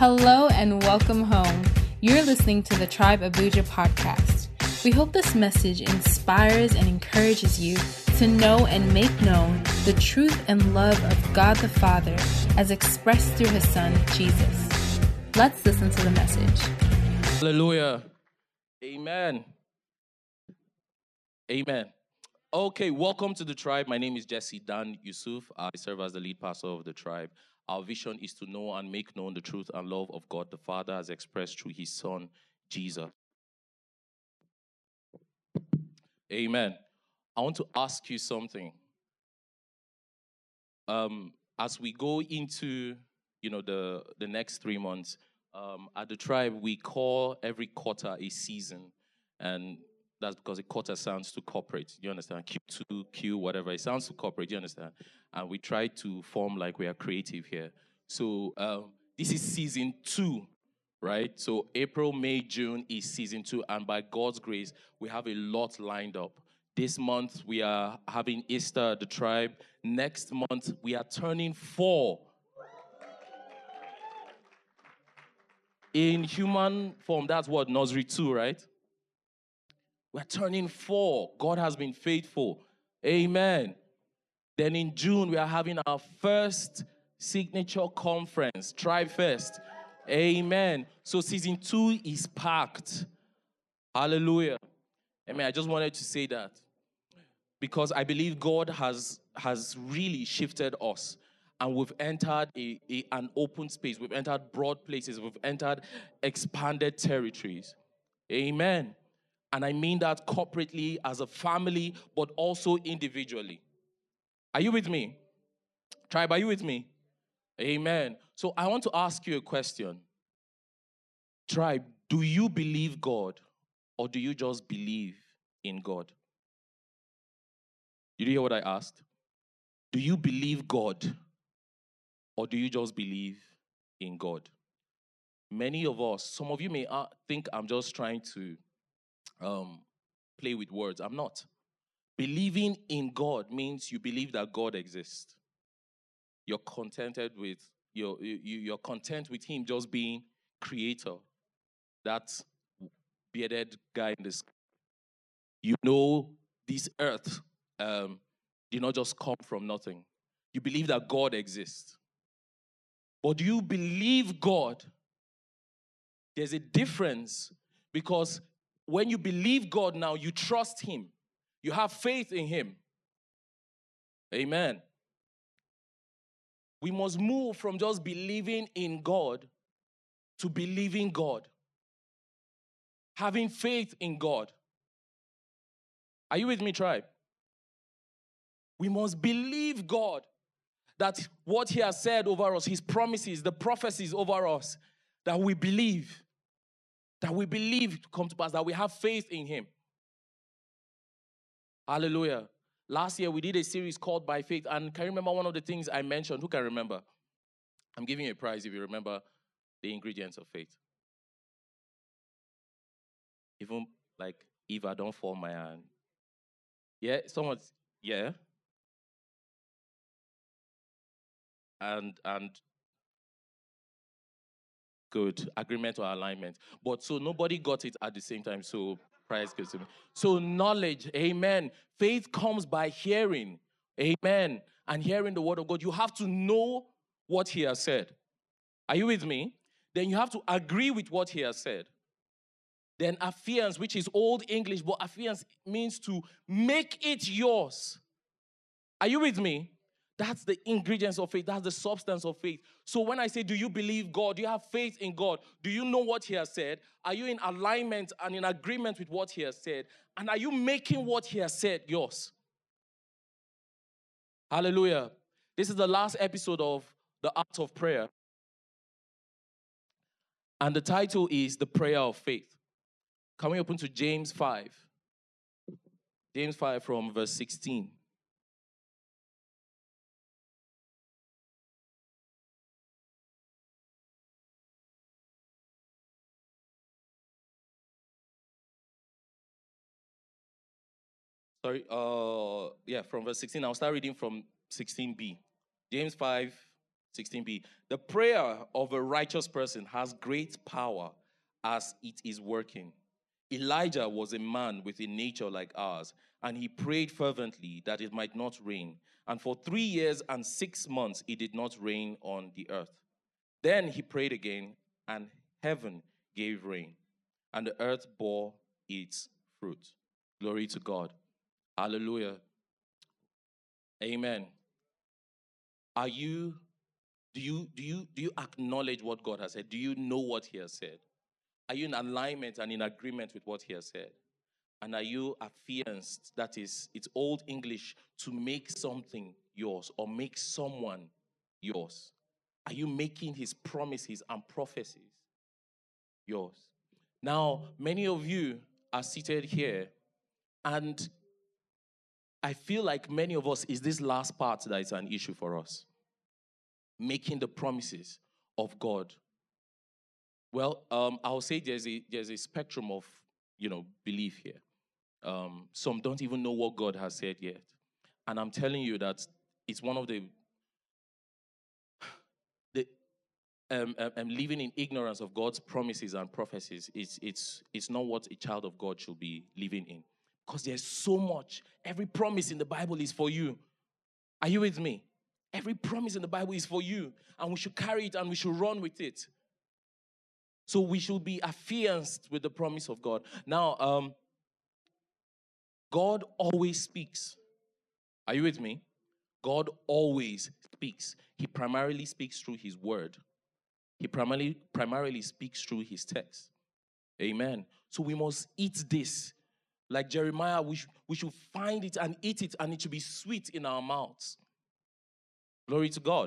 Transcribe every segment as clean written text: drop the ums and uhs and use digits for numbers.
Hello and welcome home. You're listening to the Tribe Abuja podcast. We hope this message inspires and encourages you to know and make known the truth and love of God the Father as expressed through His Son, Jesus. Let's listen to the message. Hallelujah. Amen. Amen. Okay, welcome to the tribe. My name is Jesse Dan Yusuf. I serve as the lead pastor of the tribe. Our vision is to know and make known the truth and love of God the Father as expressed through His Son, Jesus. Amen. I want to ask you something. As we go into, the next 3 months, at the tribe, we call every quarter a season. And that's because a quarter sounds too corporate. You understand? Q2, Q, whatever. It sounds too corporate. You understand? And we try to form like we are creative here. So this is season 2, right? So April, May, June is season 2. And by God's grace, we have a lot lined up. This month, we are having Easter at the tribe. Next month, we are turning 4. In human form, that's what? Nursery 2, right? We're turning 4. God has been faithful. Amen. Then in June, we are having our first signature conference, Tribe Fest. Amen. So season 2 is packed. Hallelujah. Amen. I just wanted to say that because I believe God has really shifted us. And we've entered an open space. We've entered broad places. We've entered expanded territories. Amen. And I mean that corporately, as a family, but also individually. Are you with me? Tribe, are you with me? Amen. So I want to ask you a question. Tribe, do you believe God or do you just believe in God? Did you hear what I asked? Do you believe God or do you just believe in God? Many of us, some of you may think I'm just trying to play with words. I'm not. Believing in God means you believe that God exists. You're contented with you're content with Him just being creator. That bearded guy in the sky. You know this earth did not just come from nothing. You believe that God exists. But do you believe God? There's a difference because when you believe God now, you trust Him. You have faith in Him. Amen. We must move from just believing in God to believing God. Having faith in God. Are you with me, tribe? We must believe God that what He has said over us, His promises, the prophecies over us, that we believe to come to pass, that we have faith in Him. Hallelujah. Last year, we did a series called By Faith, and can you remember one of the things I mentioned? Who can remember? I'm giving you a prize if you remember the ingredients of faith. Even like, if I don't fall my hand. Yeah, someone's, yeah. And good. Agreement or alignment. But so nobody got it at the same time, so prize goes to me. So knowledge, amen. Faith comes by hearing, amen. And hearing the word of God. You have to know what He has said. Are you with me? Then you have to agree with what He has said. Then affiance, which is old English, but affiance means to make it yours. Are you with me? That's the ingredients of faith. That's the substance of faith. So when I say, do you believe God? Do you have faith in God? Do you know what He has said? Are you in alignment and in agreement with what He has said? And are you making what He has said yours? Hallelujah. This is the last episode of The Art of Prayer. And the title is The Prayer of Faith. Can we open to James 5? James 5 from verse 16. From verse 16. I'll start reading from 16b. James 5, 16b. The prayer of a righteous person has great power as it is working. Elijah was a man with a nature like ours, and he prayed fervently that it might not rain. And for 3 years and 6 months it did not rain on the earth. Then he prayed again, and heaven gave rain, and the earth bore its fruit. Glory to God. Hallelujah. Amen. Do you acknowledge what God has said? Do you know what he has said? Are you in alignment and in agreement with what he has said? And are you affianced, that is, it's old English, to make something yours or make someone yours? Are you making his promises and prophecies yours? Now, many of you are seated here, and I feel like many of us, is this last part that is an issue for us. Making the promises of God. Well, I'll say there's a spectrum of, belief here. Some don't even know what God has said yet. And I'm telling you that it's one of the living in ignorance of God's promises and prophecies. It's not what a child of God should be living in. Because there's so much. Every promise in the Bible is for you. Are you with me? Every promise in the Bible is for you. And we should carry it and we should run with it. So we should be affianced with the promise of God. Now, God always speaks. Are you with me? God always speaks. He primarily speaks through his word. He primarily speaks through his text. Amen. So we must eat this. Like Jeremiah, we should find it and eat it, and it should be sweet in our mouths. Glory to God.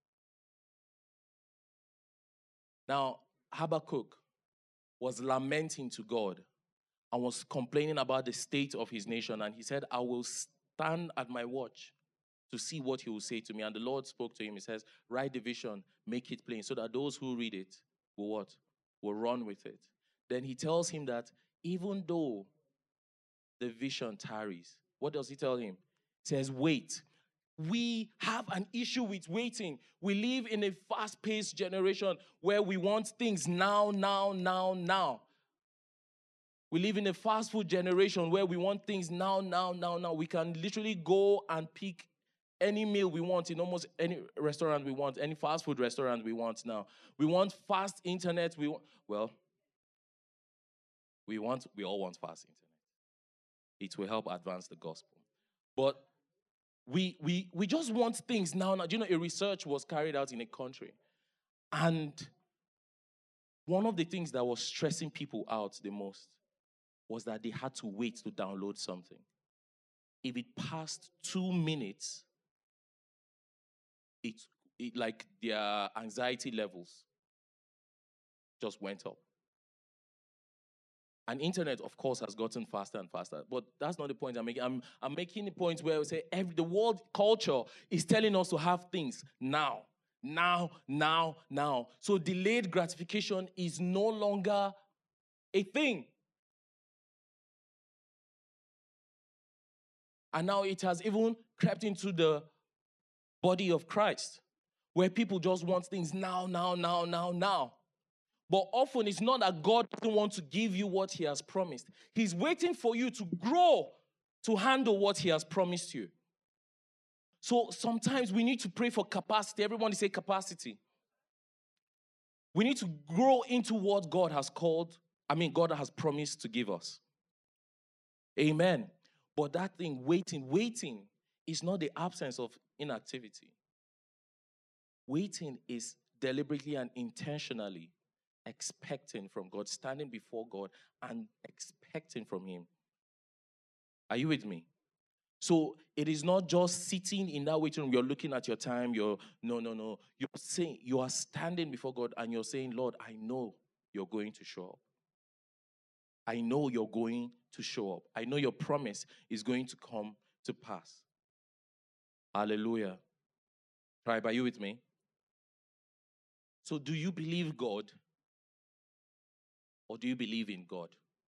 Now, Habakkuk was lamenting to God and was complaining about the state of his nation. And he said, I will stand at my watch to see what he will say to me. And the Lord spoke to him. He says, write the vision, make it plain, so that those who read it will what? Will run with it. Then he tells him that even though the vision tarries, what does he tell him? He says, wait. We have an issue with waiting. We live in a fast-paced generation where we want things now. We live in a fast food generation where we want things now. We can literally go and pick any meal we want in almost any restaurant we want, any fast food restaurant we want now. We want fast internet. We all want fast internet. It will help advance the gospel. But we just want things now. Do you know, a research was carried out in a country, and one of the things that was stressing people out the most was that they had to wait to download something. If it passed 2 minutes, it like their anxiety levels just went up. And internet, of course, has gotten faster and faster. But that's not the point I'm making. I'm making the point where we say the world culture is telling us to have things now. So delayed gratification is no longer a thing. And now it has even crept into the body of Christ, where people just want things now. But often it's not that God doesn't want to give you what he has promised. He's waiting for you to grow to handle what he has promised you. So sometimes we need to pray for capacity. Everybody say capacity. We need to grow into what God has promised to give us. Amen. But that thing, waiting is not the absence of inactivity. Waiting is deliberately and intentionally expecting from God, standing before God and expecting from him. Are you with me? So it is not just sitting in that waiting room, you're looking at your time, no. You're saying, you are standing before God and you're saying, Lord, I know you're going to show up. I know you're going to show up. I know your promise is going to come to pass. Hallelujah. Tribe, are you with me? So do you believe God? Or do you believe in God?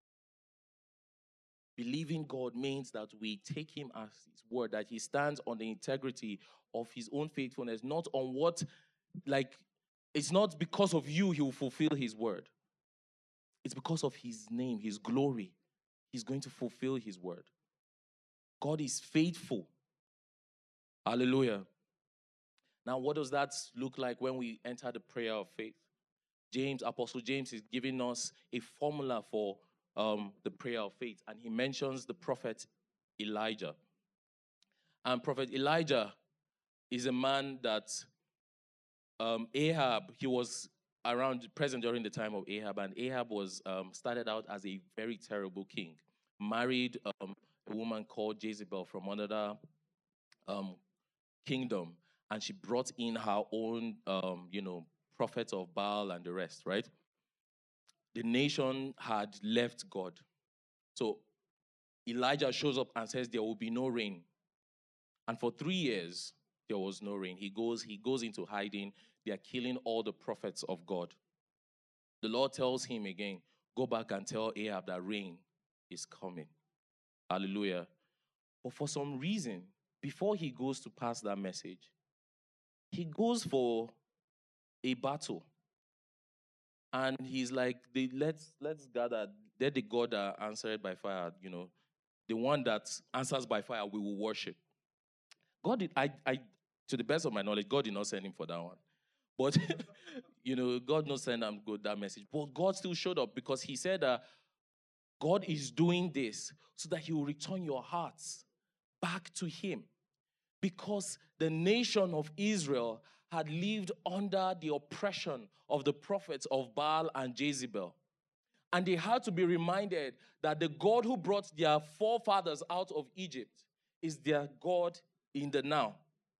Believing God means that we take him as his word, that he stands on the integrity of his own faithfulness, not on what like, it's not because of you he will fulfill his word. It's because of his name, his glory. He's going to fulfill his word. God is faithful. Hallelujah. Now, what does that look like when we enter the prayer of faith? Apostle James is giving us a formula for the prayer of faith. And he mentions the prophet Elijah. And Prophet Elijah is a man that Ahab, he was present during the time of Ahab. And Ahab was started out as a very terrible king. Married a woman called Jezebel from another kingdom. And she brought in her own, prophets of Baal and the rest, right? The nation had left God. So Elijah shows up and says there will be no rain. And for 3 years, there was no rain. He goes into hiding. They are killing all the prophets of God. The Lord tells him again, go back and tell Ahab that rain is coming. Hallelujah. But for some reason, before he goes to pass that message, he goes for a battle. And he's like, let's gather. They're the God that answered by fire, the one that answers by fire, we will worship. God did, to the best of my knowledge, God did not send him for that one. But, God not send him that message. But God still showed up because he said that God is doing this so that he will return your hearts back to him. Because the nation of Israel had lived under the oppression of the prophets of Baal and Jezebel. And they had to be reminded that the God who brought their forefathers out of Egypt is their God in the now.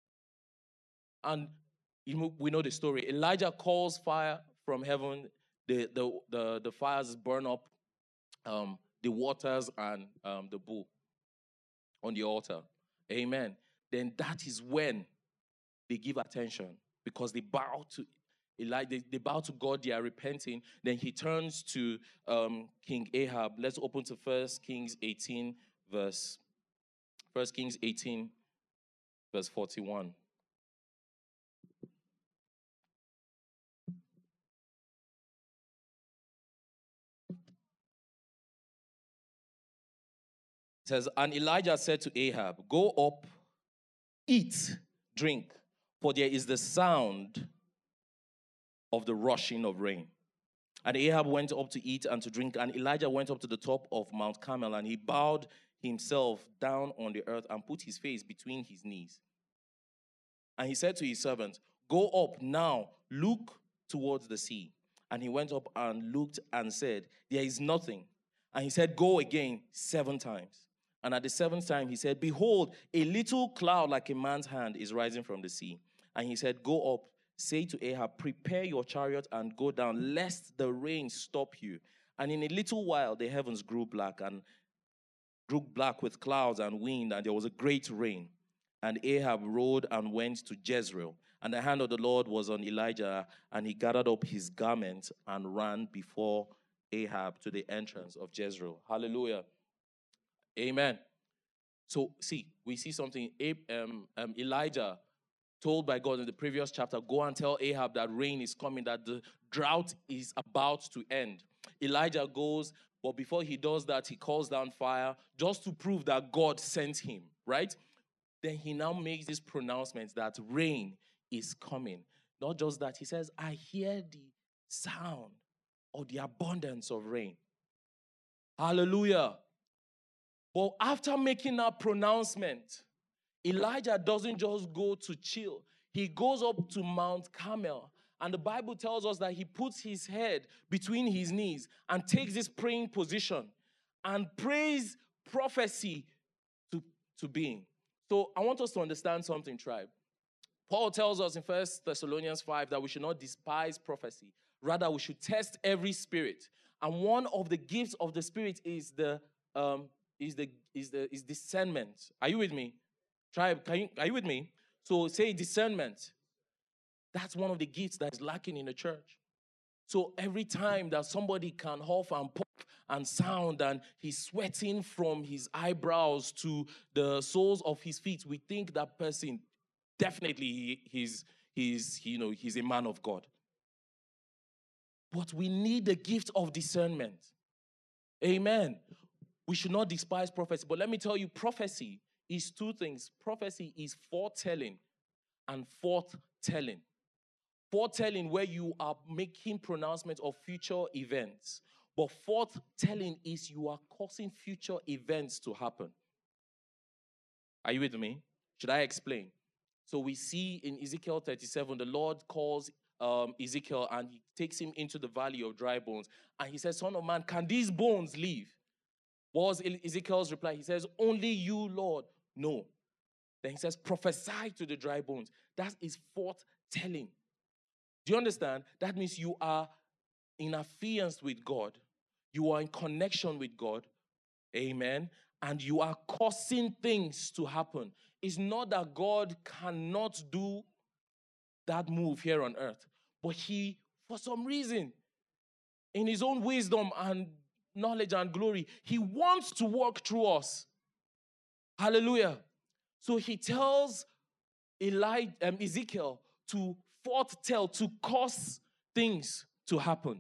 And we know the story. Elijah calls fire from heaven. The fires burn up the waters and the bull on the altar. Amen. Then that is when they give attention because they bow to Elijah. They bow to God. They are repenting. Then he turns to King Ahab. Let's open to 1 Kings 18, verse 41. It says, and Elijah said to Ahab, go up, eat, drink, for there is the sound of the rushing of rain. And Ahab went up to eat and to drink, and Elijah went up to the top of Mount Carmel, and he bowed himself down on the earth and put his face between his knees. And he said to his servant, go up now, look towards the sea. And he went up and looked and said, there is nothing. And he said, go again 7 times. And at the 7th time, he said, behold, a little cloud like a man's hand is rising from the sea. And he said, go up, say to Ahab, prepare your chariot and go down, lest the rain stop you. And in a little while, the heavens grew black with clouds and wind, and there was a great rain. And Ahab rode and went to Jezreel. And the hand of the Lord was on Elijah, and he gathered up his garments and ran before Ahab to the entrance of Jezreel. Hallelujah. Amen. So, we see something. Elijah told by God in the previous chapter, go and tell Ahab that rain is coming, that the drought is about to end. Elijah goes, but before he does that, he calls down fire just to prove that God sent him, right? Then he now makes this pronouncement that rain is coming. Not just that, he says, I hear the sound of the abundance of rain. Hallelujah. But after making that pronouncement, Elijah doesn't just go to chill. He goes up to Mount Carmel. And the Bible tells us that he puts his head between his knees and takes this praying position and prays prophecy to being. So I want us to understand something, tribe. Paul tells us in 1 Thessalonians 5 that we should not despise prophecy. Rather, we should test every spirit. And one of the gifts of the Spirit is discernment. Are you with me? Tribe, are you with me? So say discernment. That's one of the gifts that is lacking in the church. So every time that somebody can huff and pop and sound and he's sweating from his eyebrows to the soles of his feet, we think that person definitely he's he's a man of God. But we need the gift of discernment. Amen. We should not despise prophecy. But let me tell you, prophecy is two things. Prophecy is foretelling and forthtelling. Foretelling, where you are making pronouncements of future events. But forthtelling is you are causing future events to happen. Are you with me? Should I explain? So we see in Ezekiel 37, the Lord calls Ezekiel and he takes him into the valley of dry bones. And he says, Son of man, can these bones live? What was Ezekiel's reply? He says, only you, Lord, know. Then he says, prophesy to the dry bones. That is forthtelling. Do you understand? That means you are in affiance with God. You are in connection with God. Amen. And you are causing things to happen. It's not that God cannot do that move here on earth. But he, for some reason, in his own wisdom and knowledge and glory, he wants to work through us. Hallelujah. So he tells Ezekiel to foretell, to cause things to happen.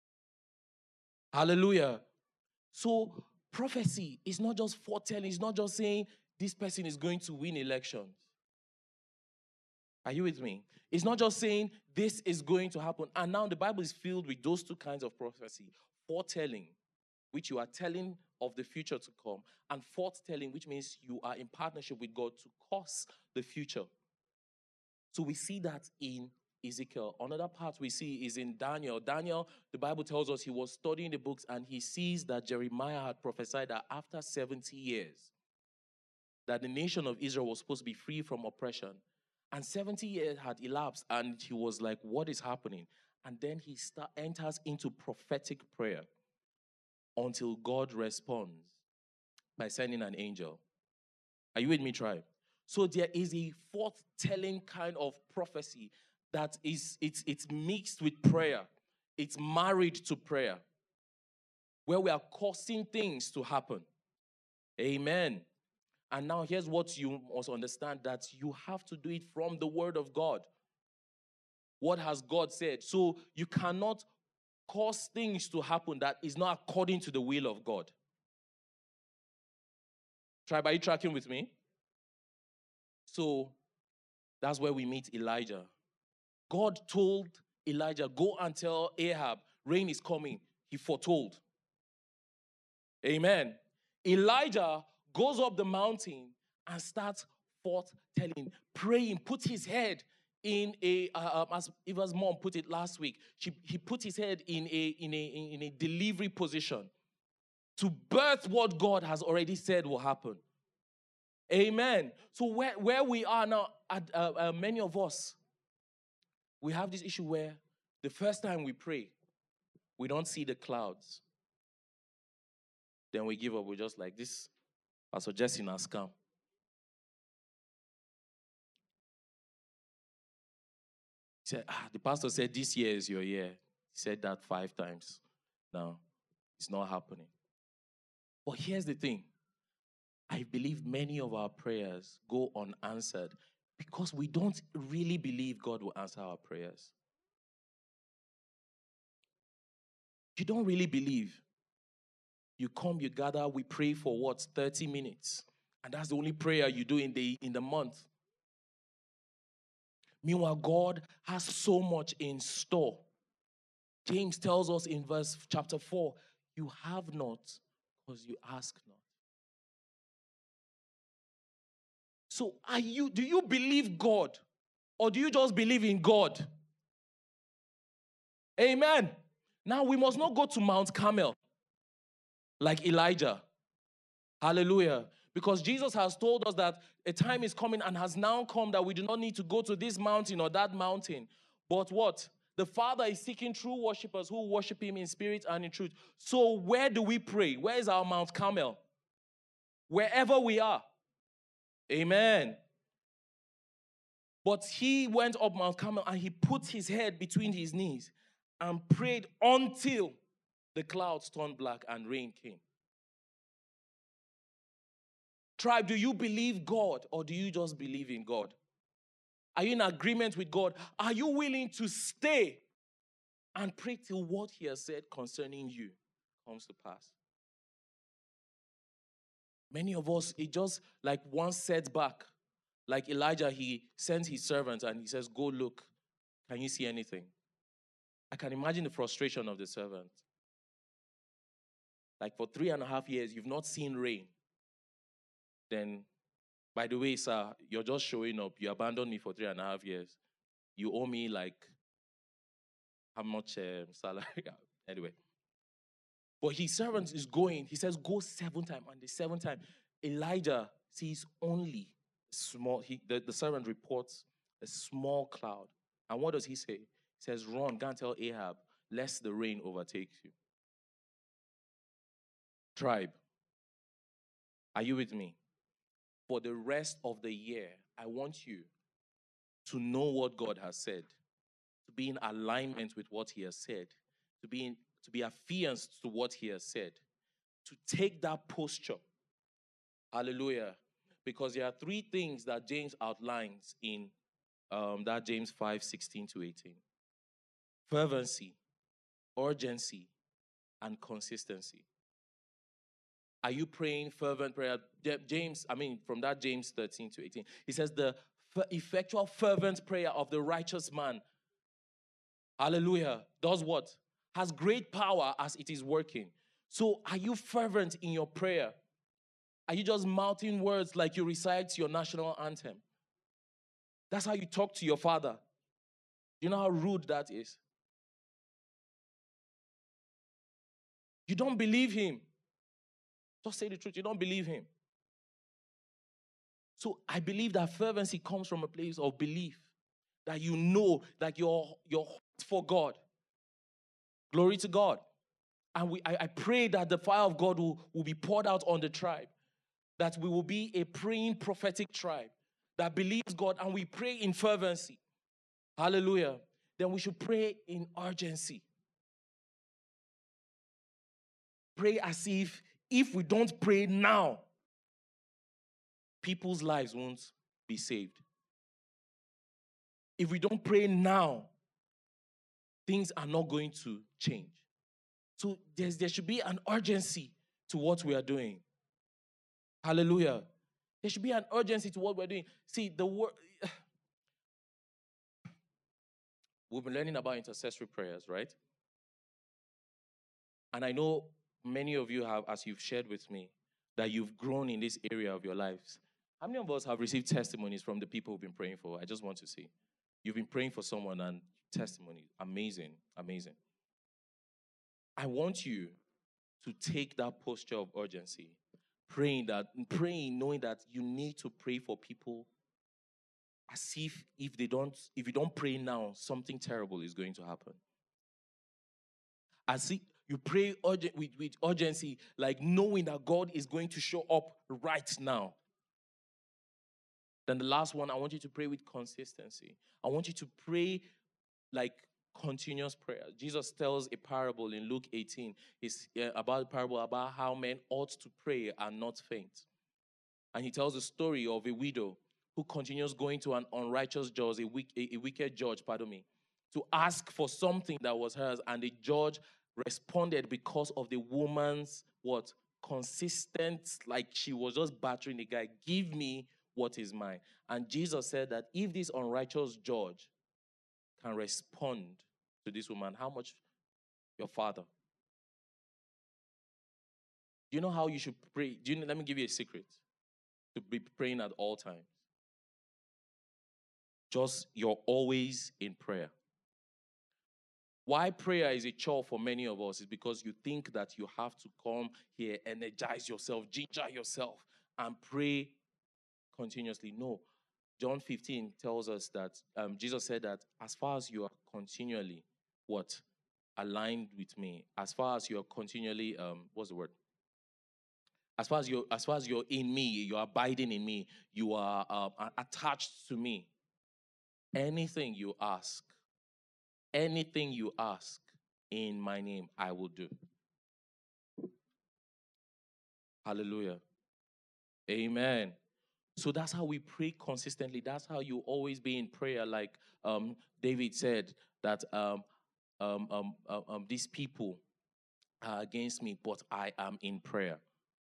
Hallelujah. So prophecy is not just foretelling. It's not just saying this person is going to win elections. Are you with me? It's not just saying this is going to happen. And now the Bible is filled with those two kinds of prophecy. Foretelling, which you are telling of the future to come, and forthtelling, which means you are in partnership with God to cause the future. So we see that in Ezekiel. Another part we see is in Daniel. Daniel, the Bible tells us he was studying the books and he sees that Jeremiah had prophesied that after 70 years, that the nation of Israel was supposed to be free from oppression. And 70 years had elapsed and he was like, what is happening? And then he enters into prophetic prayer until God responds by sending an angel. Are you with me, tribe? So there is a forthtelling kind of prophecy that it's mixed with prayer. It's married to prayer, where we are causing things to happen. Amen. And now here's what you must understand, that you have to do it from the word of God. What has God said? So you cannot cause things to happen that is not according to the will of God. Tribe, are you tracking with me? So that's where we meet Elijah. God told Elijah, go and tell Ahab, rain is coming. He foretold. Amen. Elijah goes up the mountain and starts forthtelling, praying, put his head in a, as Eva's mom put it last week, he put his head in a delivery position to birth what God has already said will happen. Amen. So where we are now, many of us, we have this issue where the first time we pray, we don't see the clouds. Then we give up. We're just like, this Pastor Jesse has come. He said, the pastor said, this year is your year. He said that 5 times. Now, it's not happening. But here's the thing. I believe many of our prayers go unanswered because we don't really believe God will answer our prayers. You don't really believe. You come, you gather, we pray for what? 30 minutes. And that's the only prayer you do in the month. Meanwhile, God has so much in store. James tells us in chapter 4, you have not because you ask not. So do you believe God or do you just believe in God? Amen. Now we must not go to Mount Carmel like Elijah. Hallelujah. Because Jesus has told us that a time is coming and has now come that we do not need to go to this mountain or that mountain. But what? The Father is seeking true worshipers who worship him in spirit and in truth. So where do we pray? Where is our Mount Carmel? Wherever we are. Amen. But he went up Mount Carmel and he put his head between his knees and prayed until the clouds turned black and rain came. Tribe, do you believe God or do you just believe in God? Are you in agreement with God? Are you willing to stay and pray till what he has said concerning you comes to pass? Many of us, it just like one setback. Like Elijah, he sends his servants and he says, go look. Can you see anything? I can imagine the frustration of the servant. Like for 3.5 years, you've not seen rain. Then, by the way, sir, you're just showing up. You abandoned me for 3.5 years. You owe me like, how much salary? Anyway. But his servant is going. He says, go 7 times. And the 7th time, Elijah sees only small. The servant reports a small cloud. And what does he say? He says, run, go and tell Ahab, lest the rain overtake you. Tribe, are you with me? For the rest of the year, I want you to know what God has said, to be in alignment with what he has said, to be affianced to what he has said, to take that posture. Hallelujah. Because there are 3 things that James outlines in that James 5:16-18. Fervency, urgency, and consistency. Are you praying fervent prayer? From that James 13-18, he says the effectual fervent prayer of the righteous man, hallelujah, does what? Has great power as it is working. So are you fervent in your prayer? Are you just mouthing words like you recite your national anthem? That's how you talk to your father. You know how rude that is? You don't believe him. Just say the truth. You don't believe him. So I believe that fervency comes from a place of belief. That you know that you're hot for God. Glory to God. And I pray that the fire of God will be poured out on the tribe. That we will be a praying prophetic tribe that believes God, and we pray in fervency. Hallelujah. Then we should pray in urgency. Pray as if we don't pray now, people's lives won't be saved. If we don't pray now, things are not going to change. So there should be an urgency to what we are doing. Hallelujah. There should be an urgency to what we're doing. See, the word... We've been learning about intercessory prayers, right? And I know many of you have, as you've shared with me, that you've grown in this area of your lives. How many of us have received testimonies from the people we've been praying for? I just want to see. You've been praying for someone and testimony. Amazing, amazing. I want you to take that posture of urgency, praying, knowing that you need to pray for people as if you don't pray now, something terrible is going to happen. As if you pray with urgency, like knowing that God is going to show up right now. Then the last one, I want you to pray with consistency. I want you to pray like continuous prayer. Jesus tells a parable in Luke 18. It's about a parable about how men ought to pray and not faint. And he tells the story of a widow who continues going to an unrighteous judge, a wicked judge, to ask for something that was hers. And the judge responded because of the woman's consistent, like she was just battering the guy. Give me what is mine. And Jesus said that if this unrighteous judge can respond to this woman, how much your Father? Do you know how you should pray? Let me give you a secret to be praying at all times. Just you're always in prayer. Why prayer is a chore for many of us is because you think that you have to come here, energize yourself, ginger yourself, and pray continuously. No. John 15 tells us that Jesus said that as far as you are continually aligned with me, as far as you are continually as far as you're in me, you're abiding in me, you are attached to me. Anything you ask in my name, I will do. Hallelujah. Amen. So that's how we pray consistently. That's how you always be in prayer. Like David said that these people are against me, but I am in prayer.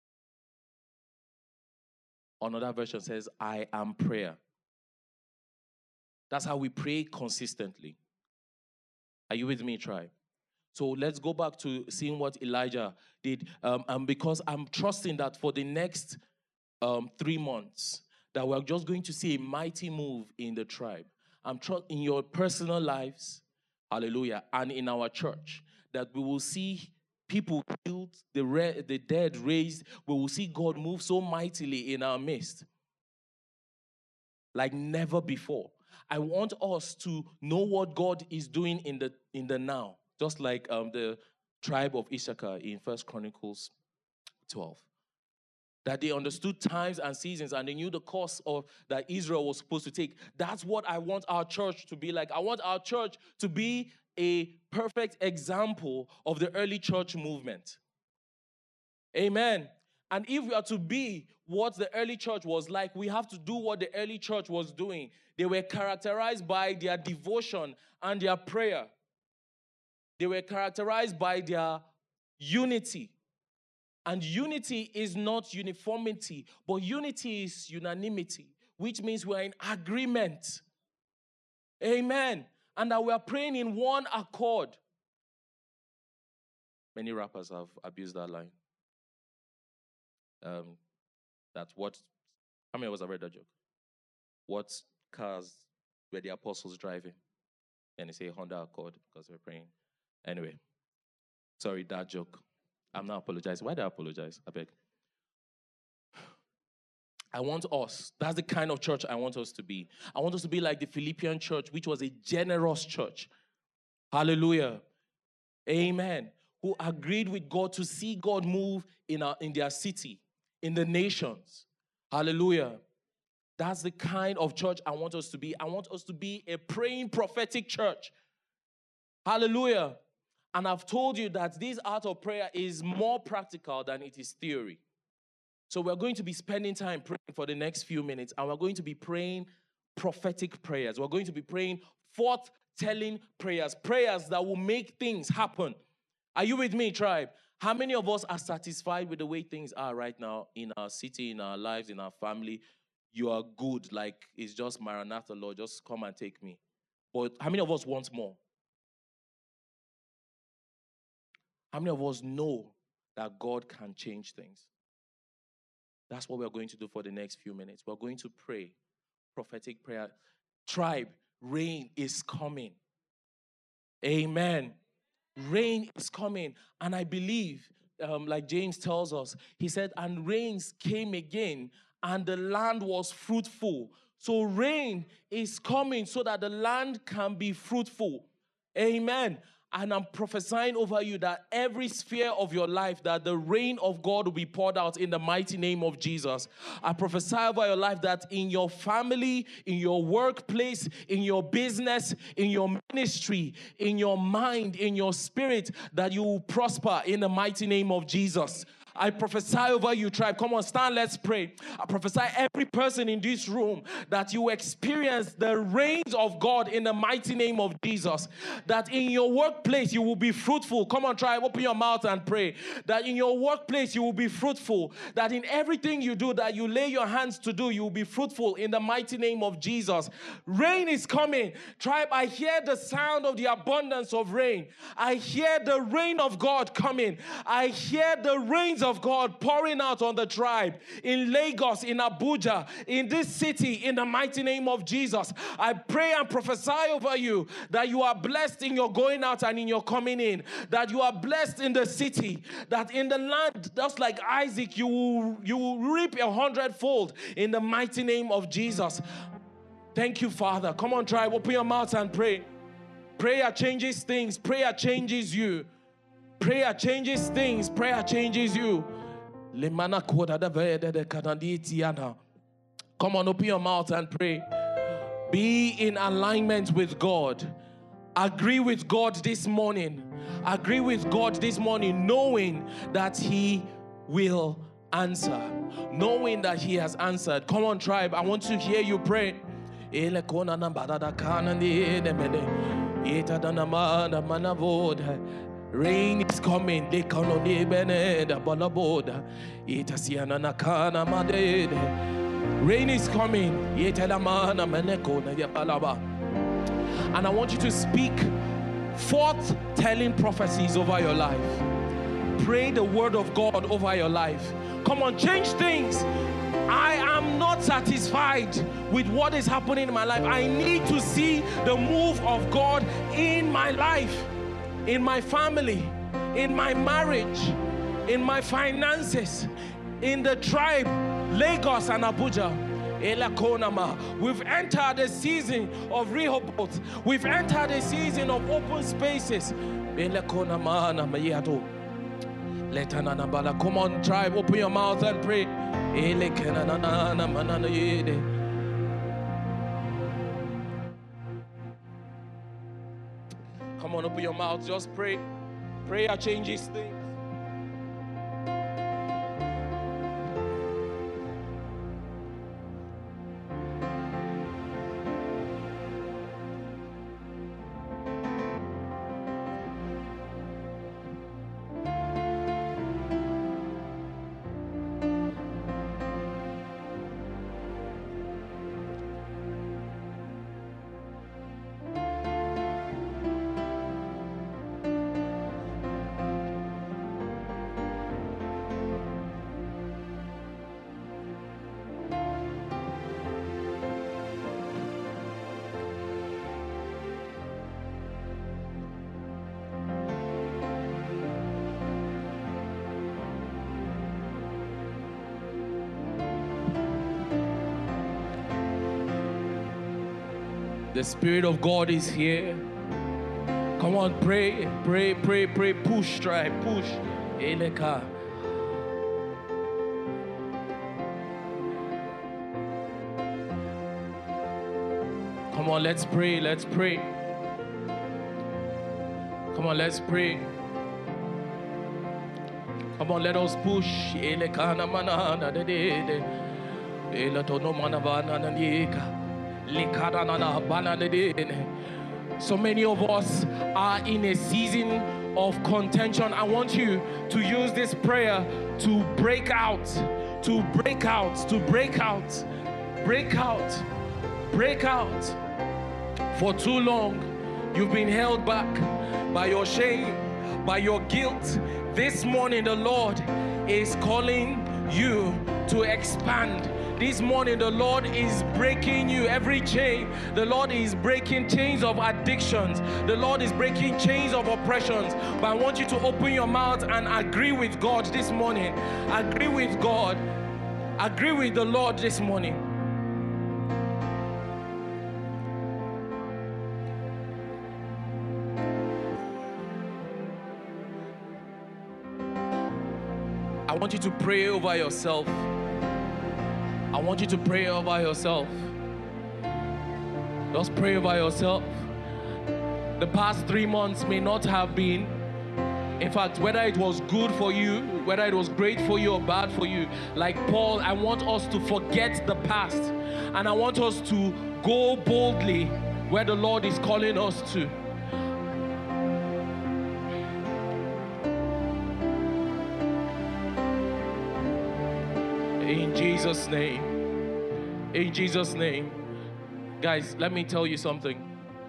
Another version says, I am prayer. That's how we pray consistently. Are you with me, tribe? So let's go back to seeing what Elijah did. Because I'm trusting that for the next 3 months, that we're just going to see a mighty move in the tribe. I'm in your personal lives, hallelujah, and in our church, that we will see people healed, the dead raised. We will see God move so mightily in our midst like never before. I want us to know what God is doing in the now, just like the tribe of Issachar in 1 Chronicles 12. That they understood times and seasons, and they knew the course that Israel was supposed to take. That's what I want our church to be like. I want our church to be a perfect example of the early church movement. Amen. And if we are to be what the early church was like, we have to do what the early church was doing. They were characterized by their devotion and their prayer. They were characterized by their unity. And unity is not uniformity, but unity is unanimity, which means we're in agreement. Amen. And that we are praying in one accord. Many rappers have abused that line. That's what, how many of us have read that joke? What cars were the apostles driving? And they say Honda Accord because they're praying. Anyway, sorry, that joke. I'm not apologizing. Why did I apologize? I beg. I want us, that's the kind of church I want us to be. I want us to be like the Philippian church, which was a generous church. Hallelujah. Amen. Who agreed with God to see God move in their city, in the nations. Hallelujah. That's the kind of church I want us to be. I want us to be a praying prophetic church. Hallelujah. And I've told you that this art of prayer is more practical than it is theory. So we're going to be spending time praying for the next few minutes, and we're going to be praying prophetic prayers. We're going to be praying forth-telling prayers, prayers that will make things happen. Are you with me, tribe? How many of us are satisfied with the way things are right now in our city, in our lives, in our family? You are good, like it's just Maranatha, Lord, just come and take me. But how many of us want more? How many of us know that God can change things? That's what we're going to do for the next few minutes. We're going to pray prophetic prayer. Tribe, rain is coming. Amen. Rain is coming. And I believe, like James tells us, he said, and rains came again, and the land was fruitful. So rain is coming so that the land can be fruitful. Amen. And I'm prophesying over you that every sphere of your life, that the rain of God will be poured out in the mighty name of Jesus. I prophesy over your life that in your family, in your workplace, in your business, in your ministry, in your mind, in your spirit, that you will prosper in the mighty name of Jesus. I prophesy over you, tribe. Come on, stand, let's pray. I prophesy every person in this room that you experience the rains of God in the mighty name of Jesus. That in your workplace you will be fruitful. Come on, tribe, open your mouth and pray. That in your workplace you will be fruitful. That in everything you do, that you lay your hands to do, you will be fruitful in the mighty name of Jesus. Rain is coming. Tribe, I hear the sound of the abundance of rain. I hear the rain of God coming. I hear the rains of God pouring out on the tribe in Lagos, in Abuja, in this city, in the mighty name of Jesus. I pray and prophesy over you that you are blessed in your going out and in your coming in, that you are blessed in the city, that in the land, just like Isaac, you will reap 100-fold in the mighty name of Jesus. Thank you, Father. Come on, tribe, open your mouth and pray. Prayer changes things. Prayer changes you. Prayer changes things. Prayer changes you. Come on, open your mouth and pray. Be in alignment with God. Agree with God this morning. Agree with God this morning, knowing that He will answer, knowing that He has answered. Come on, tribe, I want to hear you pray. Rain is coming. Rain is coming. And I want you to speak forth telling prophecies over your life. Pray the word of God over your life. Come on, change things. I am not satisfied with what is happening in my life. I need to see the move of God in my life, in my family, in my marriage, in my finances, in the tribe, Lagos and Abuja. We've entered a season of Rehoboth. We've entered a season of open spaces. Come on, tribe, open your mouth and pray. Come on, open your mouth, just pray. Prayer changes things. The Spirit of God is here. Come on, pray, pray, pray, pray. Push, try, push. Eleka. Come on, let's pray, let's pray. Come on, let's pray. Come on, let us push. Eleka na mana de de. Elatono mana bana na nika. So many of us are in a season of contention. I want you to use this prayer to break out, to break out, to break out, break out, break out. For too long, you've been held back by your shame, by your guilt. This morning, the Lord is calling you to expand. This morning, the Lord is breaking you every chain. The Lord is breaking chains of addictions. The Lord is breaking chains of oppressions. But I want you to open your mouth and agree with God this morning. Agree with God. Agree with the Lord this morning. I want you to pray over yourself. I want you to pray over yourself. Just pray over yourself. The past 3 months may not have been, in fact, whether it was good for you, whether it was great for you or bad for you, like Paul, I want us to forget the past. And I want us to go boldly where the Lord is calling us to. In Jesus' name. In Jesus' name. Guys, let me tell you something.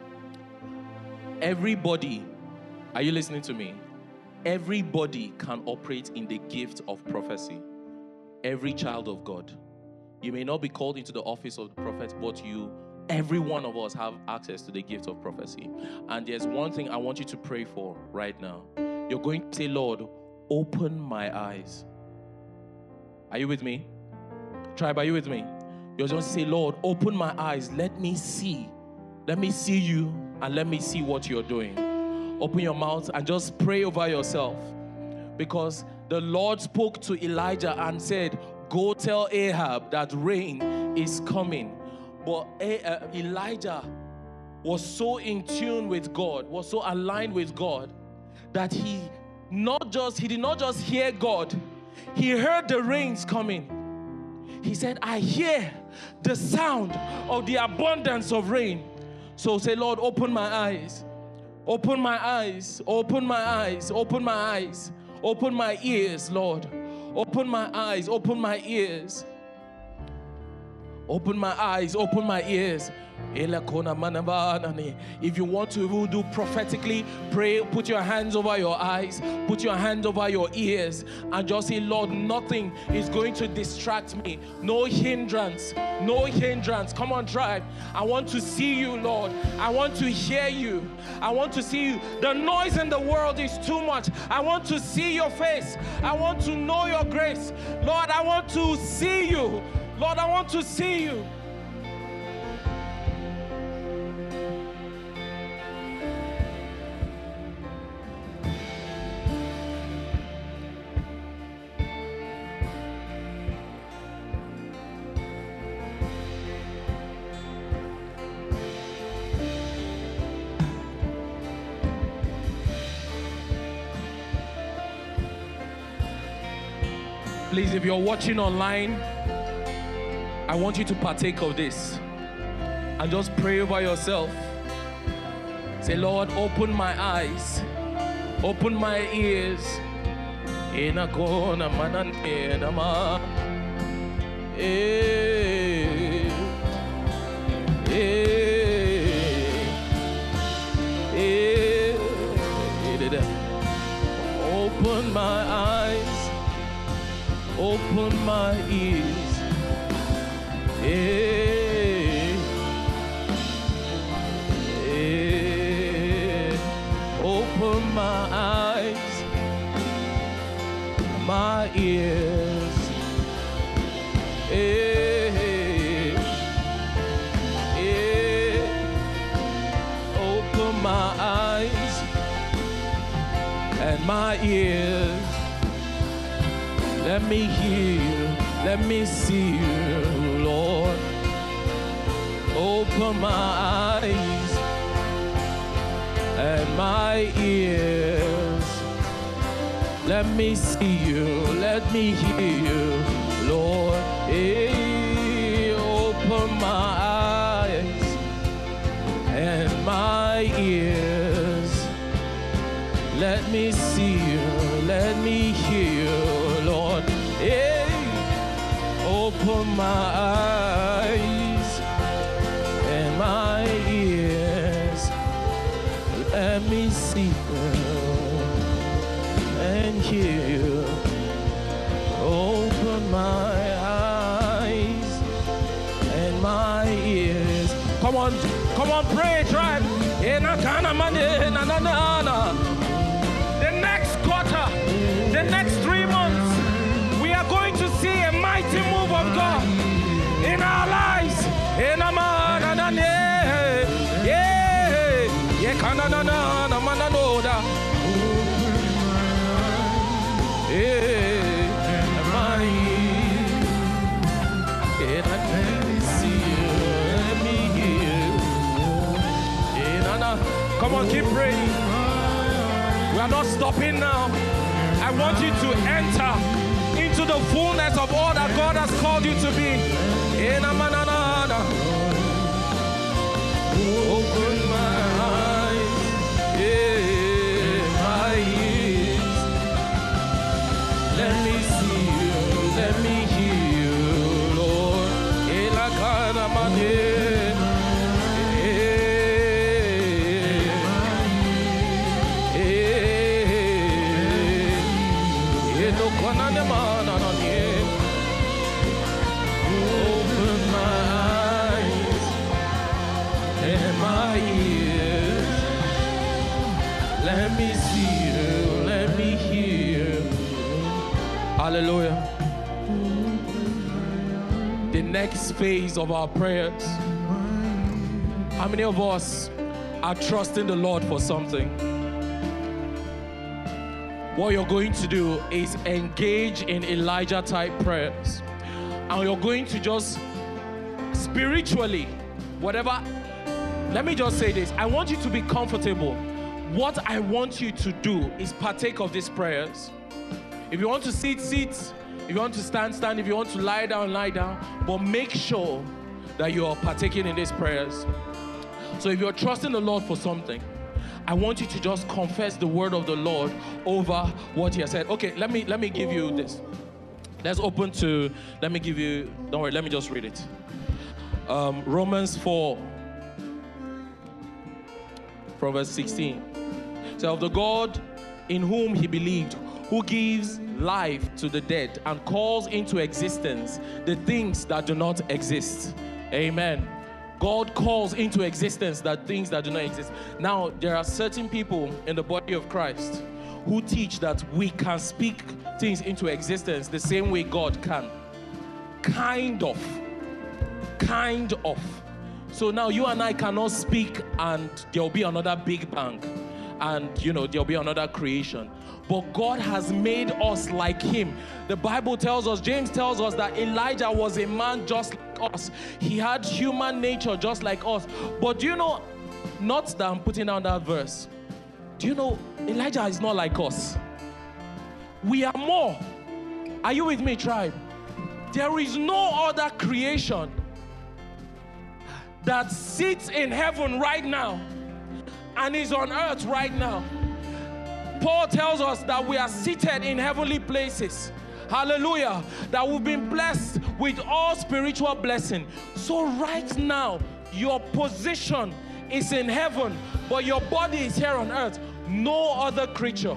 Everybody, are you listening to me? Everybody can operate in the gift of prophecy. Every child of God. You may not be called into the office of the prophet, but every one of us have access to the gift of prophecy. And there's one thing I want you to pray for right now. You're going to say, Lord, open my eyes. Are you with me? Tribe, are you with me? You're just say, Lord, open my eyes. Let me see. Let me see you and let me see what you're doing. Open your mouth and just pray over yourself. Because the Lord spoke to Elijah and said, go tell Ahab that rain is coming. But Elijah was so in tune with God, was so aligned with God, that he did not just hear God, he heard the rains coming. He said, I hear the sound of the abundance of rain. So say, Lord, open my eyes. Open my eyes. Open my eyes. Open my eyes. Open my ears, Lord. Open my eyes. Open my ears. Open my eyes. Open my ears. If you want to do prophetically, pray, put your hands over your eyes, put your hands over your ears, and just say, Lord, nothing is going to distract me. No hindrance, no hindrance. Come on, drive. I want to see you, Lord. I want to hear you. I want to see you. The noise in the world is too much. I want to see your face. I want to know your grace. Lord, I want to see you. Lord, I want to see you. Please, if you're watching online, I want you to partake of this and just pray over yourself. Say, Lord, open my eyes, open my ears. Open my eyes. Open my ears. Open my eyes, my ears. Open my eyes and my ears. Let me hear you, let me see you, Lord. Open my eyes and my ears. Let me see you, let me hear you, Lord. Hey, open my eyes and my ears. Let me see you, let me hear you, Lord. Hey, open my eyes and my ears. Let me see you and hear you. Open my eyes and my ears. Come on, pray, tribe. The next quarter, the next 3 months, we are going to see a mighty move of God in our lives. Come on, keep praying. We are not stopping now. I want you to enter into the fullness of all that God has called you to be. Open my eyes, my ears. Let me see you, let me hear you, Lord. Open my eyes and my ears. Let me see you, let me hear you. Hallelujah. The next phase of our prayers. How many of us are trusting the Lord for something? What you're going to do is engage in Elijah type prayers. And you're going to just spiritually, whatever. Let me just say this. I want you to be comfortable. What I want you to do is partake of these prayers. If you want to sit, sit. If you want to stand, stand. If you want to lie down, lie down. But make sure that you are partaking in these prayers. So if you're trusting the Lord for something, I want you to just confess the word of the Lord over what he has said. Okay, let me give you this. Let's open to, let me give you, don't worry, let me just read it. Romans 4, from verse 16. So of the God in whom he believed, who gives life to the dead and calls into existence the things that do not exist. Amen. God calls into existence the things that do not exist. Now, there are certain people in the body of Christ who teach that we can speak things into existence the same way God can. Kind of. So now you and I cannot speak and there'll be another big bang. And, there'll be another creation. But God has made us like him. The Bible tells us, James tells us that Elijah was a man just like us. He had human nature just like us. But do you know, not that I'm putting down that verse. Do you know, Elijah is not like us. We are more. Are you with me, tribe? There is no other creation that sits in heaven right now and is on earth right now. Paul tells us that we are seated in heavenly places. Hallelujah. That we've been blessed with all spiritual blessing. So right now, your position is in heaven, but your body is here on earth. No other creature.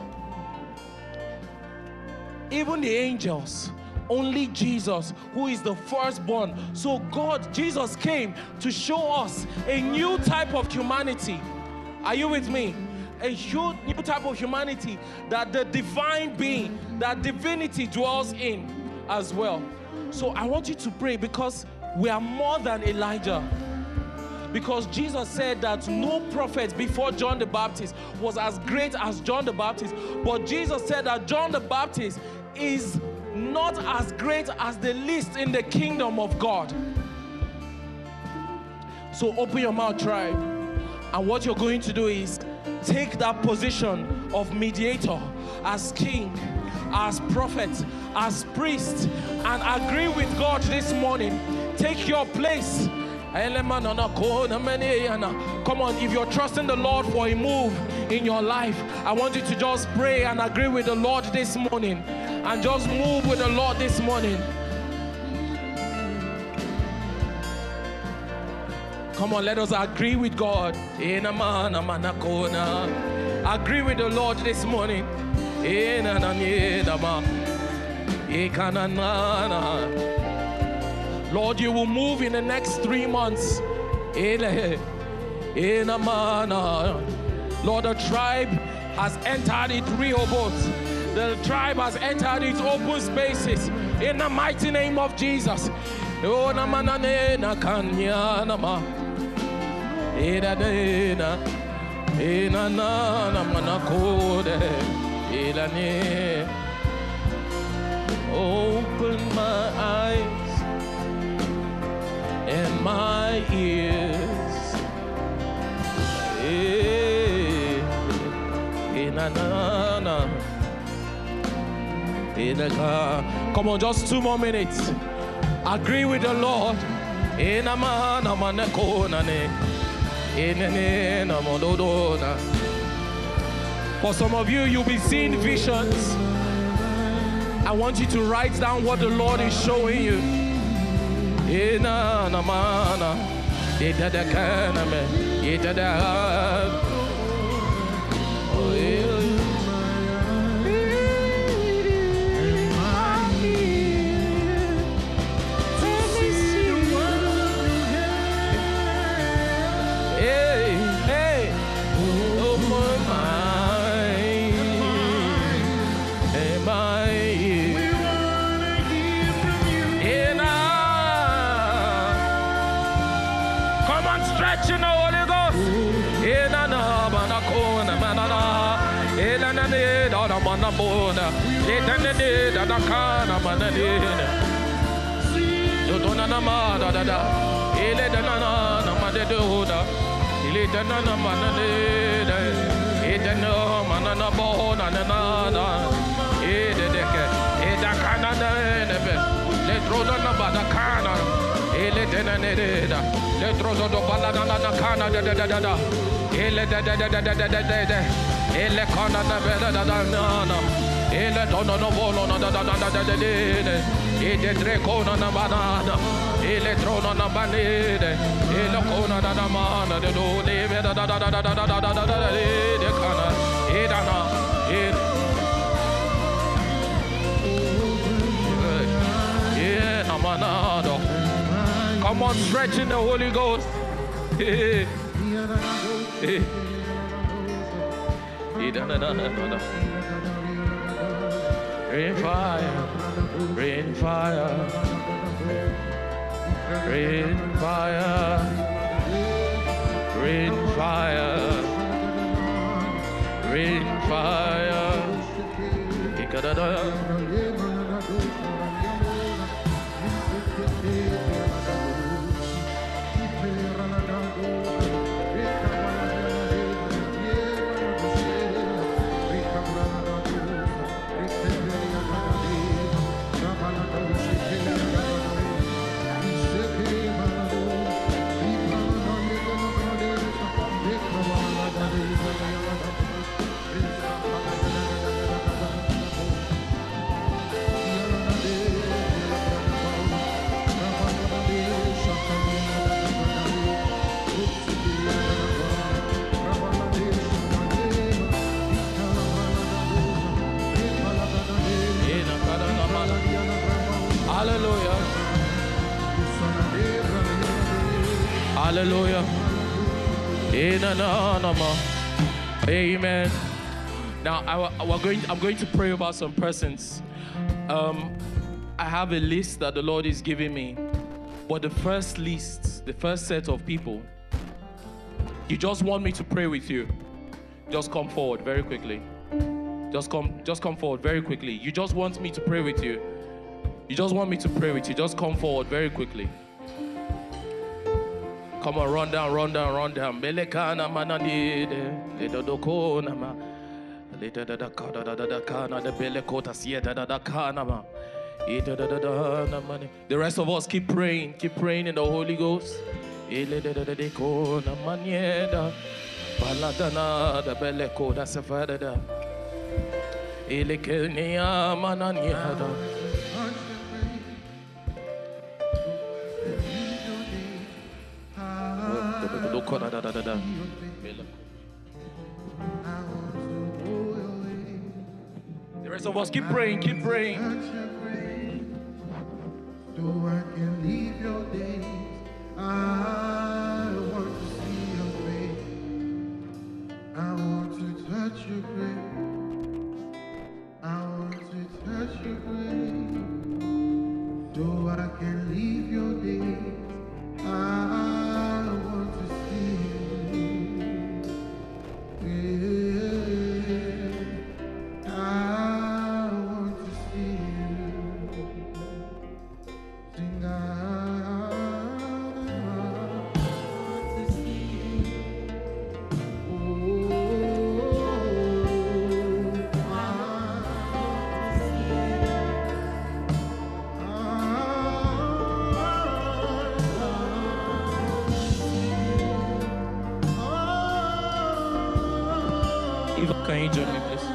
Even the angels. Only Jesus, who is the firstborn. So Jesus came to show us a new type of humanity. Are you with me? A new type of humanity that the divine being, that divinity dwells in as well. So I want you to pray, because we are more than Elijah. Because Jesus said that no prophet before John the Baptist was as great as John the Baptist. But Jesus said that John the Baptist is not as great as the least in the kingdom of God. So open your mouth, tribe. And what you're going to do is take that position of mediator, as king, as prophet, as priest, and agree with God this morning. Take your place. Come on, if you're trusting the Lord for a move in your life, I want you to just pray and agree with the Lord this morning. And just move with the Lord this morning. Come on, let us agree with God. Agree with the Lord this morning. Lord, you will move in the next 3 months. Lord, the tribe has entered its Rehoboth. The tribe has entered its open spaces. In the mighty name of Jesus. Open my eyes and my ears. Come on, just 2 more minutes. Agree with the Lord. For some of you, you'll be seeing visions. I want you to write down what the Lord is showing you. trono na badakana. Ele denaneda. Le trozo do balana na kana da da da da. Ele da da da da da da da da. Ele kana na beda da da na. Ele dono no volo na da da da da da da. Ele trecona na banana. Ele trono na banede. Ele kona na na mana de do le da da da da da da da da da da de kana. Edana. Yeah, namanado. Come on, stretch in the Holy Ghost. Rain fire, rain fire, rain fire, rain fire, rain fire. Hallelujah. Hallelujah. Amen. Now I'm going to pray about some persons. I have a list that the Lord is giving me. But the first list, the first set of people, you just want me to pray with you. Just come forward very quickly. Just come forward very quickly. You just want me to pray with you. You just want me to pray with you. Just come forward very quickly. Come on, run down. Melekana manani de dodokona ma. Le da da da kana de belekota sieta da kana ma. The rest of us keep praying in the Holy Ghost. Ele da da de kona manieda. Baladana da belekota safada da. Ele kenia mananiada. The rest of us keep praying. So I can leave your days. I want to see your face. I want to touch your grace. I want to touch your grace. So I can leave your days. I want to see you. Yeah. I want to see you. Sing, I want to see you. Oh, I want to see you. Eva, can you join me, please?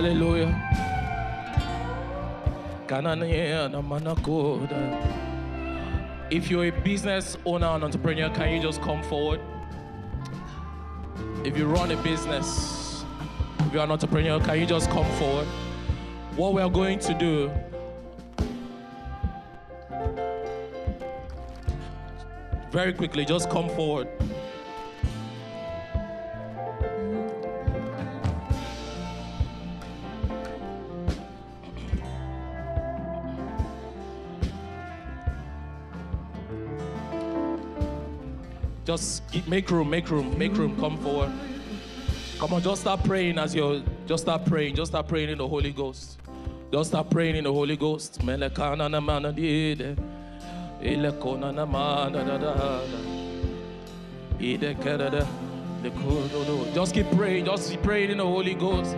Hallelujah. If you're a business owner and entrepreneur, can you just come forward? If you run a business, if you're an entrepreneur, can you just come forward? What we are going to do, very quickly, just come forward. Just make room, come forward. Come on, just start praying just start praying in the Holy Ghost. Just start praying in the Holy Ghost. Just keep praying in the Holy Ghost.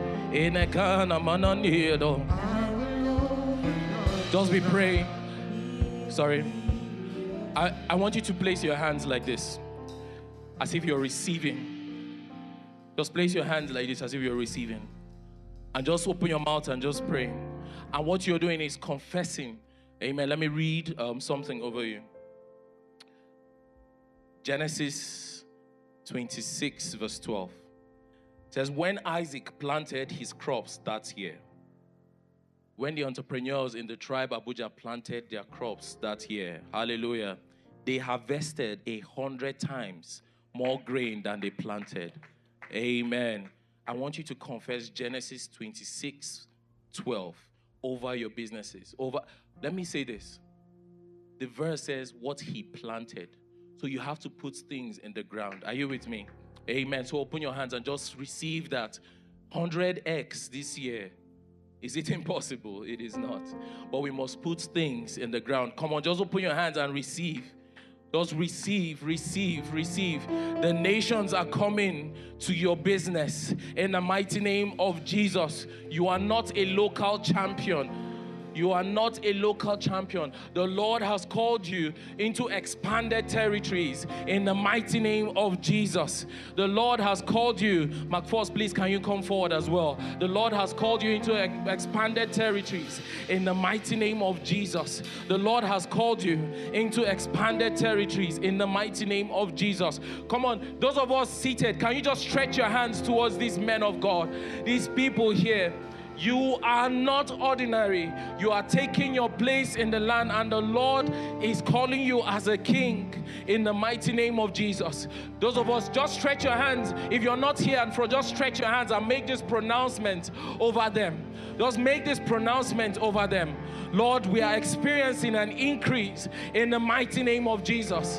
Just be praying. Sorry. I want you to place your hands like this, as if you're receiving. Just place your hands like this as if you're receiving. And just open your mouth and just pray. And what you're doing is confessing. Amen. Let me read something over you. Genesis 26 verse 12. It says, when Isaac planted his crops that year, when the entrepreneurs in the tribe Abuja planted their crops that year, hallelujah, they harvested 100 times more grain than they planted. Amen. I want you to confess Genesis 26:12 over your businesses. Let me say this. The verse says what he planted. So you have to put things in the ground. Are you with me? Amen. So open your hands and just receive that. 100x this year. Is it impossible? It is not. But we must put things in the ground. Come on, just open your hands and receive. Just receive. The nations are coming to your business in the mighty name of Jesus. You are not a local champion. You are not a local champion. The Lord has called you into expanded territories in the mighty name of Jesus. The Lord has called you. McForce, please, can you come forward as well? The Lord has called you into expanded territories in the mighty name of Jesus. The Lord has called you into expanded territories in the mighty name of Jesus. Come on, those of us seated, can you just stretch your hands towards these men of God, these people here? You are not ordinary. You are taking your place in the land, and the Lord is calling you as a king in the mighty name of Jesus. Those of us, just stretch your hands. If you're not here, and just stretch your hands and make this pronouncement over them. Just make this pronouncement over them. Lord, we are experiencing an increase in the mighty name of Jesus.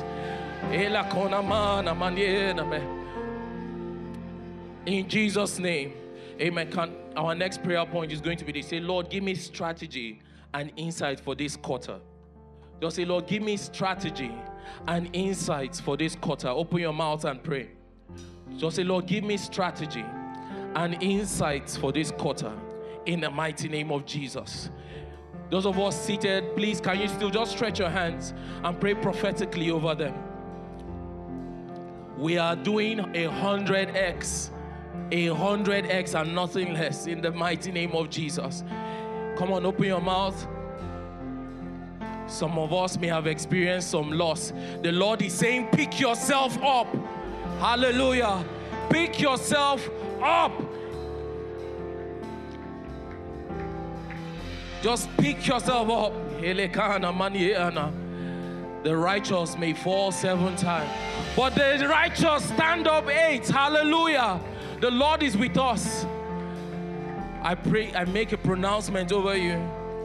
In Jesus' name. Amen. Our next prayer point is going to be this. Say, Lord, give me strategy and insight for this quarter. Just say, Lord, give me strategy and insights for this quarter. Open your mouth and pray. Just say, Lord, give me strategy and insights for this quarter in the mighty name of Jesus. Those of us seated, please, can you still just stretch your hands and pray prophetically over them? We are doing 100x. 100x and nothing less in the mighty name of Jesus. Come on, open your mouth. Some of us may have experienced some loss. The Lord is saying, pick yourself up. Hallelujah. Pick yourself up. Just pick yourself up. The righteous may fall 7 times, but the righteous stand up 8. Hallelujah. The Lord is with us. I pray, I make a pronouncement over you.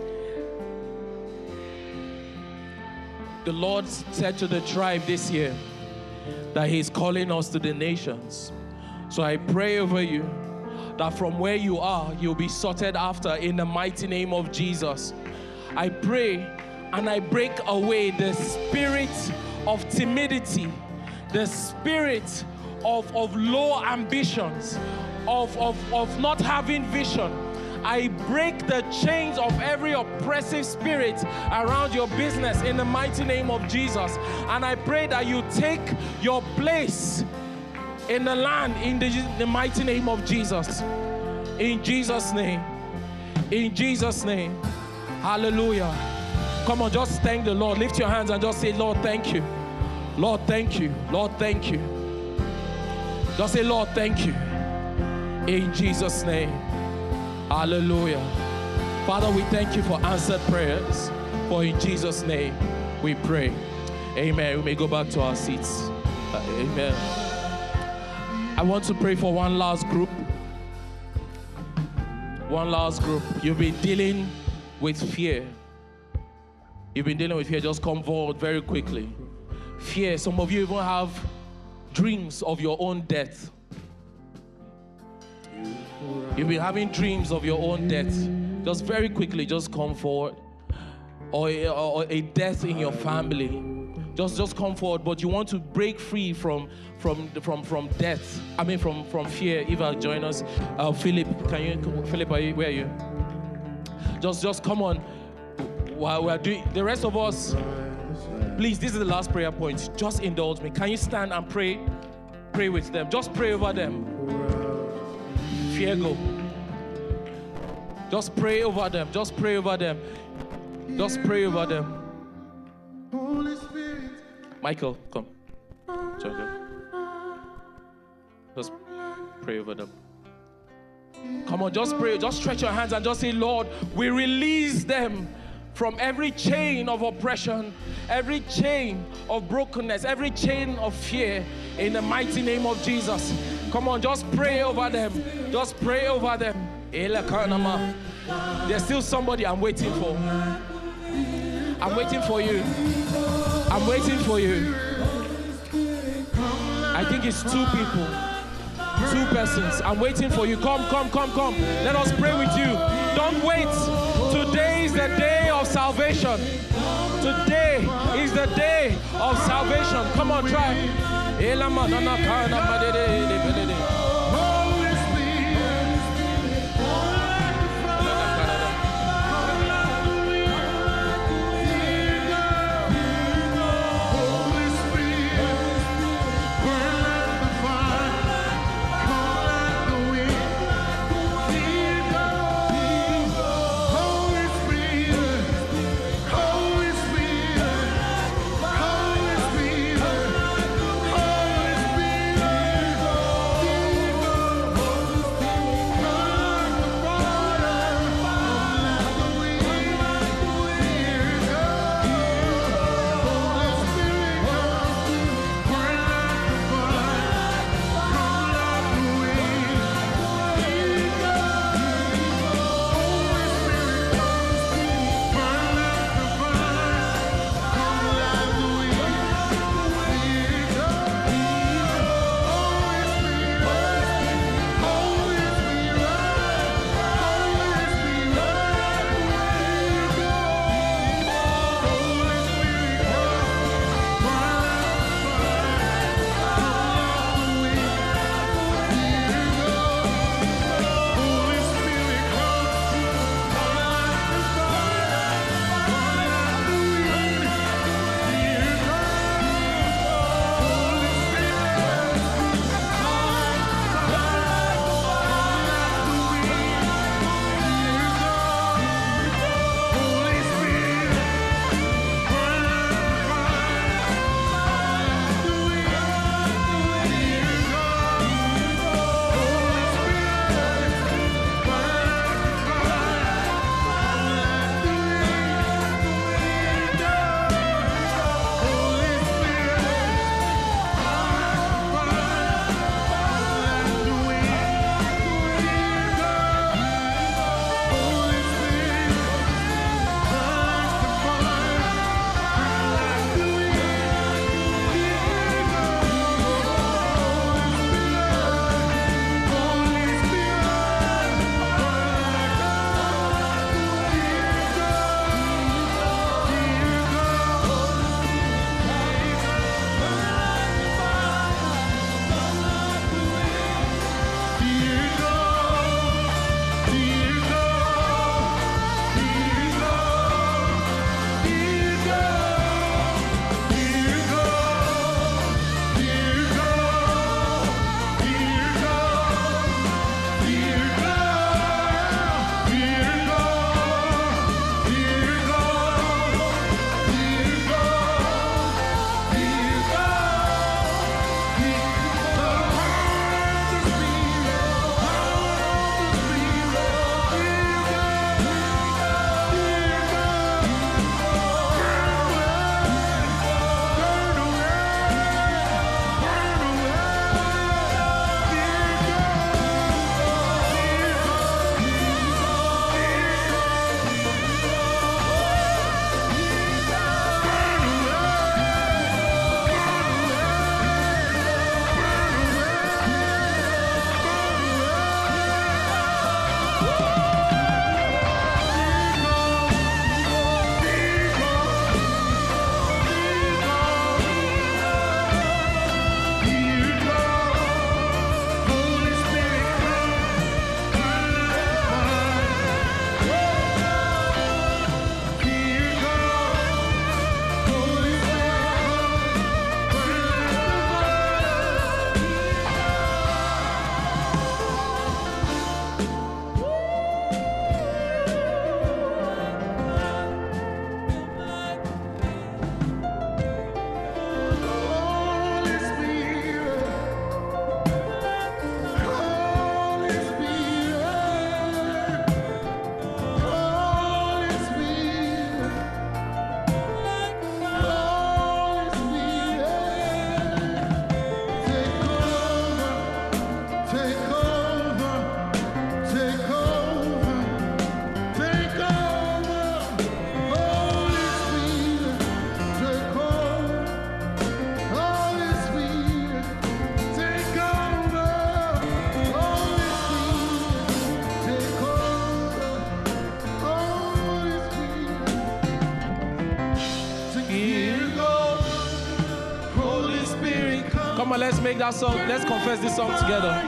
The Lord said to the tribe this year that He's calling us to the nations. So I pray over you that from where you are, you'll be sorted after in the mighty name of Jesus. I pray and I break away the spirit of timidity, the spirit of low ambitions, of not having vision. I break the chains of every oppressive spirit around your business in the mighty name of Jesus. And I pray that you take your place in the land in the mighty name of Jesus. In Jesus' name. In Jesus' name. Hallelujah. Come on, just thank the Lord. Lift your hands and just say, Lord, thank you. Lord, thank you. Lord, thank you. Just say, Lord, thank you. In Jesus' name. Hallelujah. Father, we thank you for answered prayers. For in Jesus' name we pray. Amen. We may go back to our seats. Amen. I want to pray for one last group. One last group. You've been dealing with fear. You've been dealing with fear. Just come forward very quickly. Fear. Some of you even have dreams of your own death. You've been having dreams of your own death. Just very quickly, just come forward. Or a death in your family. Just come forward. But you want to break free from death. I mean, from fear. Eva, join us. Philip, Philip, where are you? Just come on. While we are doing, the rest of us, please, this is the last prayer point. Just indulge me. Can you stand and pray? Pray with them. Just pray over them. Fear go. Just pray over them. Just pray over them. Just pray over them. Michael, come. Join them. Just pray over them. Come on, just pray. Just stretch your hands and just say, Lord, we release them from every chain of oppression, every chain of brokenness, every chain of fear, in the mighty name of Jesus. Come on, just pray over them. Just pray over them. There's still somebody I'm waiting for. I'm waiting for you. I'm waiting for you. I think it's 2 people. 2 persons. I'm waiting for you. Come. Let us pray with you. Don't wait. Today is the day of salvation. Today is the day of salvation. Come on, try. let's make that song. Let's confess this song together.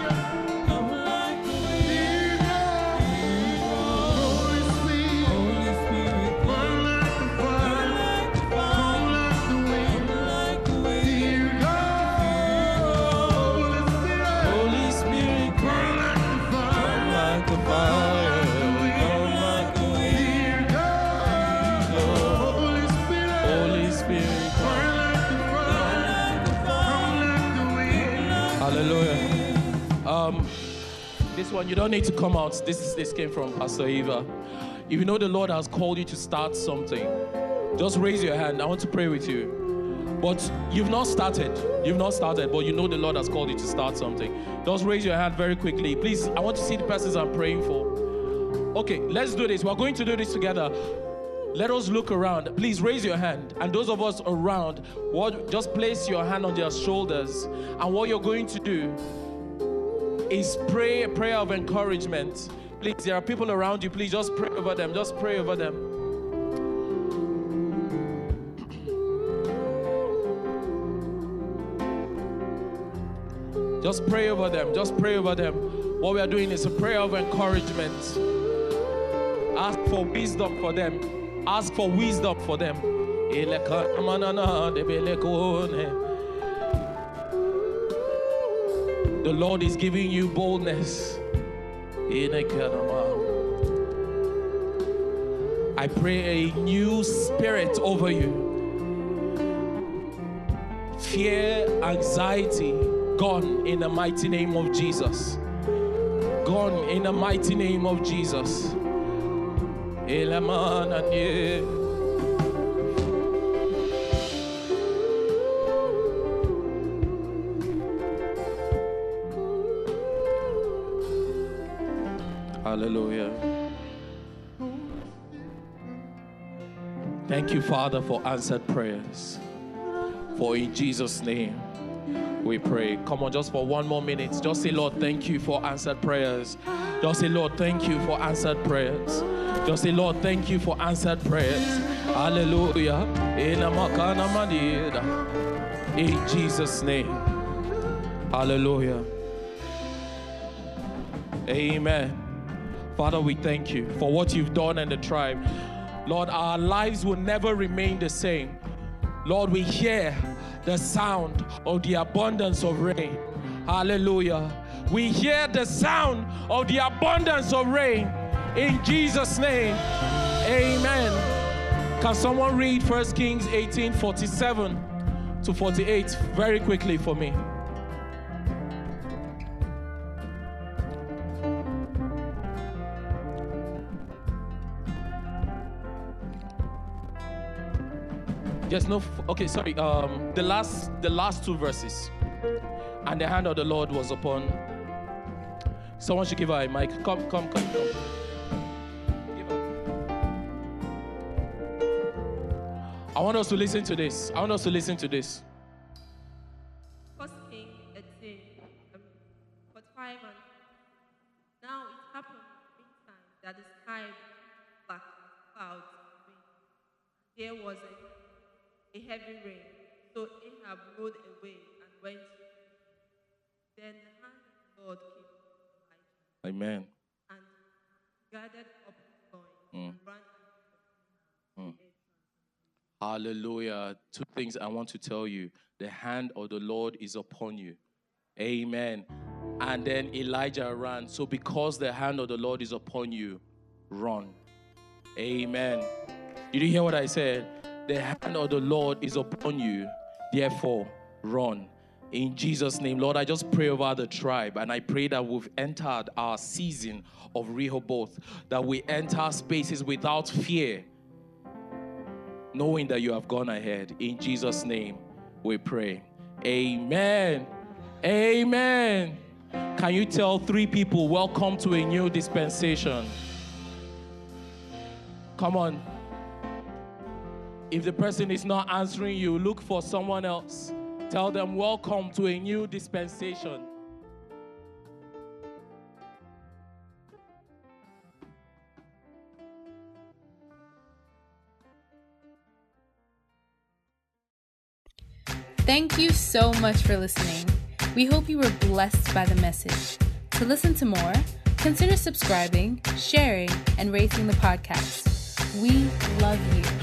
This one, you don't need to come out. This came from Pastor Eva. If you know the Lord has called you to start something, just raise your hand. I want to pray with you. But you've not started, but you know the Lord has called you to start something. Just raise your hand very quickly. Please, I want to see the persons I'm praying for. Okay, let's do this. We're going to do this together. Let us look around. Please raise your hand. And those of us around, just place your hand on their shoulders. And what you're going to do is pray a prayer of encouragement. Please, there are people around you. Please just pray over them. Just pray over them. Just pray over them. Just pray over them. What we are doing is a prayer of encouragement. Ask for wisdom for them. Ask for wisdom for them. The Lord is giving you boldness. I pray a new spirit over you. Fear, anxiety, gone in the mighty name of Jesus. Gone in the mighty name of Jesus. Hallelujah. Thank you, Father, for answered prayers. For in Jesus' name we pray. Come on, just for one more minute. Just say, Lord, thank you for answered prayers. Just say, Lord, thank you for answered prayers. Just say, Lord, thank you for answered prayers. Hallelujah. In Jesus' name. Hallelujah. Amen. Father, we thank you for what you've done in the tribe. Lord, our lives will never remain the same. Lord, we hear the sound of the abundance of rain. Hallelujah. We hear the sound of the abundance of rain in Jesus' name. Amen. Can someone read 1 Kings 18:47 to 48 very quickly for me? Yes, no, okay, sorry. The last two verses. And the hand of the Lord was upon. Someone should give her a mic. Come. Give her. I want us to listen to this. 1 King 18, 45. And now it happened meantime that the sky black clouds rain. There was a heavy rain. So Ahab rode away and went. Then the hand of the Lord came to Elijah. Amen. And gathered up his loins and ran into the Hallelujah. Two things I want to tell you. The hand of the Lord is upon you. Amen. And then Elijah ran. So because the hand of the Lord is upon you, run. Amen. Did you hear what I said? The hand of the Lord is upon you. Therefore, run. In Jesus' name, Lord, I just pray over the tribe, and I pray that we've entered our season of Rehoboth, that we enter spaces without fear, knowing that you have gone ahead. In Jesus' name, we pray. Amen. Amen. Can you tell 3 people, welcome to a new dispensation? Come on. If the person is not answering you, look for someone else. Tell them, welcome to a new dispensation. Thank you so much for listening. We hope you were blessed by the message. To listen to more, consider subscribing, sharing, and rating the podcast. We love you.